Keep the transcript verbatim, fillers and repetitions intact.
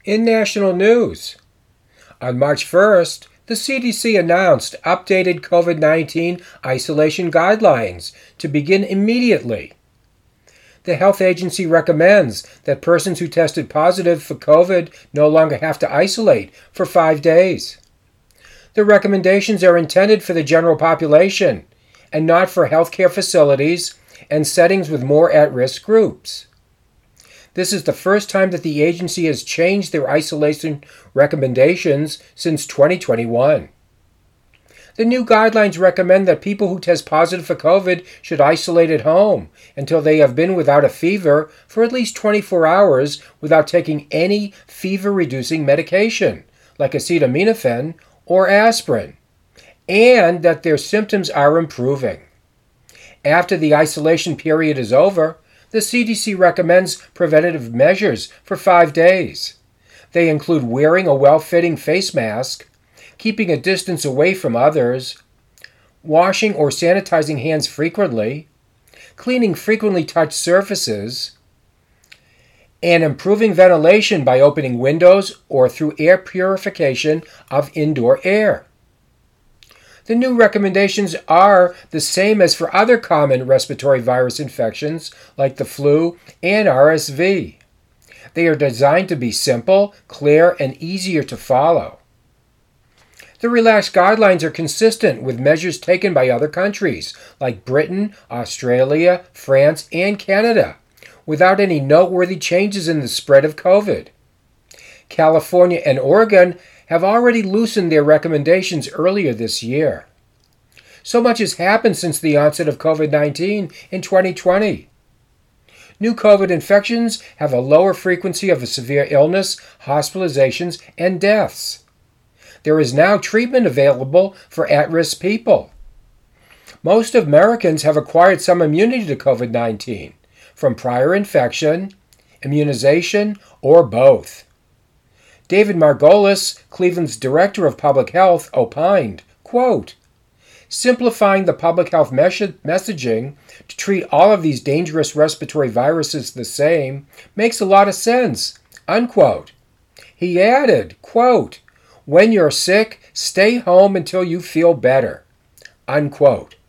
In national news, on March first, the C D C announced updated COVID nineteen isolation guidelines to begin immediately. The health agency recommends that persons who tested positive for COVID no longer have to isolate for five days. The recommendations are intended for the general population and not for healthcare facilities and settings with more at-risk groups. This is the first time that the agency has changed their isolation recommendations since twenty twenty-one. The new guidelines recommend that people who test positive for COVID should isolate at home until they have been without a fever for at least twenty-four hours without taking any fever-reducing medication, like acetaminophen or aspirin, and that their symptoms are improving. After the isolation period is over, the C D C recommends preventative measures for five days. They include wearing a well-fitting face mask, keeping a distance away from others, washing or sanitizing hands frequently, cleaning frequently touched surfaces, and improving ventilation by opening windows or through air purification of indoor air. The new recommendations are the same as for other common respiratory virus infections like the flu and R S V. They are designed to be simple, clear, and easier to follow. The relaxed guidelines are consistent with measures taken by other countries like Britain, Australia, France, and Canada, without any noteworthy changes in the spread of COVID. California and Oregon have already loosened their recommendations earlier this year. So much has happened since the onset of COVID nineteen in twenty twenty. New COVID infections have a lower frequency of a severe illness, hospitalizations, and deaths. There is now treatment available for at-risk people. Most Americans have acquired some immunity to COVID nineteen from prior infection, immunization, or both. David Margolis, Cleveland's Director of Public Health, opined, quote, "Simplifying the public health mes- messaging to treat all of these dangerous respiratory viruses the same makes a lot of sense," unquote. He added, quote, "When you're sick, stay home until you feel better," unquote.